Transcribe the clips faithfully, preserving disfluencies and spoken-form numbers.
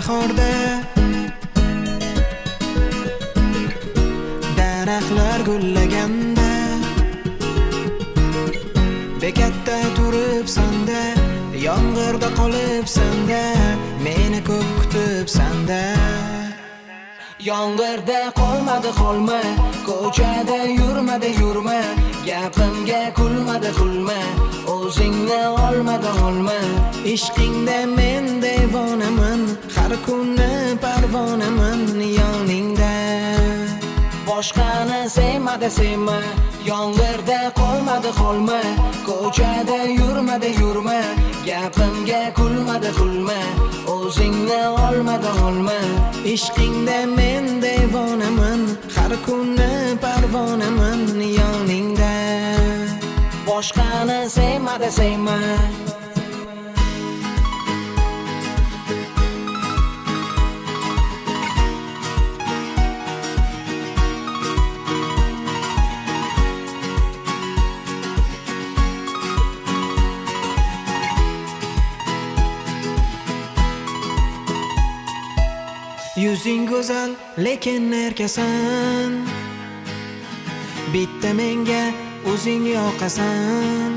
bahorda daraxtlar gullaganda bekatda turibsan-da, yomg'irda qolibsan-da, meni ko'p kutibsan-da. Yomg'irda qolmadi qolma, ko'chada yurmadi yurma, gapimga kulmadi kulma, o'zingni olmadi olma. Ishqingda men devonaman, har kuni parvonaman yoningda. Boshqani sevmadi sevma, yomg'irda qolmadi qolma, ko'chada yurmadi yurma, gapimga kulmadi kulma, o'zingni olmadi olma. Ishqingda men devonaman, har kuni parvonaman yoningda. Boshqani sevmadi sevma. Yuzing go'zal, lekin erkasan. Bitta menga o'zing yoqasan.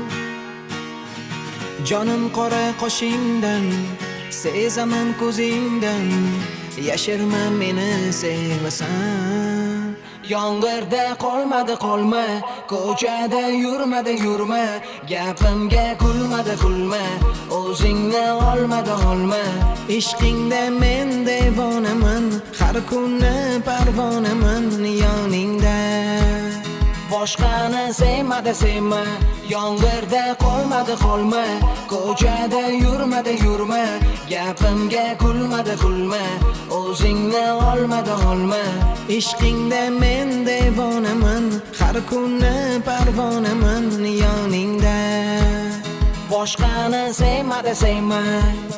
Jonim qora qoshingdan, sezaman ko'zingdan, yashirma meni sevasan. Yomg'irda qolmadi qolma, ko'chada yurmadi yurma, gapimga kulmadi kulma, o'zingni olmadi olma. Ishqingda men devonaman, har kuni parvonaman yoningda. Boshqani sevmadi sevma, yomg'irda qolmadi qolma, ko'chada yurmadi yurma, gapimga kulmadi kulma, o'zingni olmadi olma. Ishqingda men devonaman, har kuni parvonaman yoningda. Boshqani sevmadi sevma.